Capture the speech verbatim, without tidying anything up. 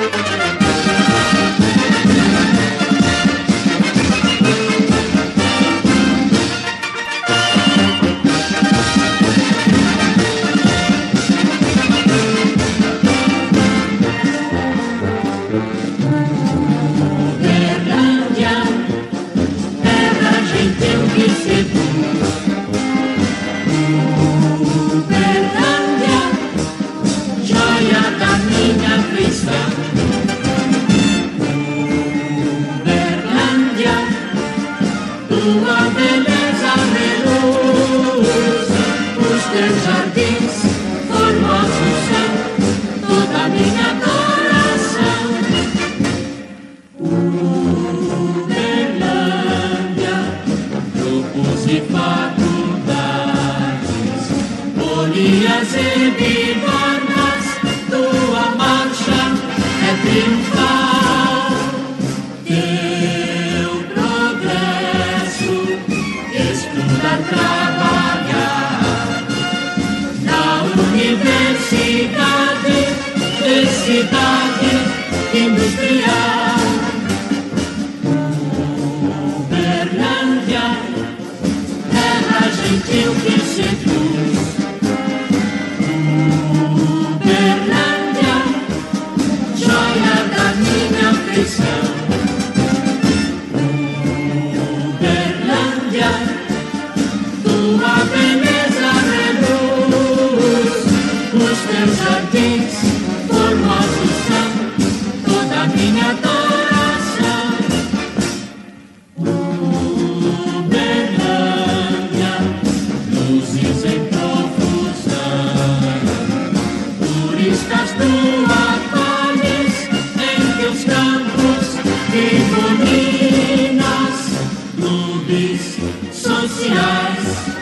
Tua beleza reluz, os teus jardins formosos são toda a minha adoração. Uberlândia, grupos e faculdades, polias e bivanas, tua marcha é triunfal. Trabalhar na universidade, cidade industrial. Uberlândia, terra gentil que seduz. Uberlândia, joia da minha afeição. Tua beleza reluz, os teus jardins formosos são toda a minha adoração. Uberlândia, luzes em profusão, turistas tu acolhes em teus campos e ruínas, clubes sociais.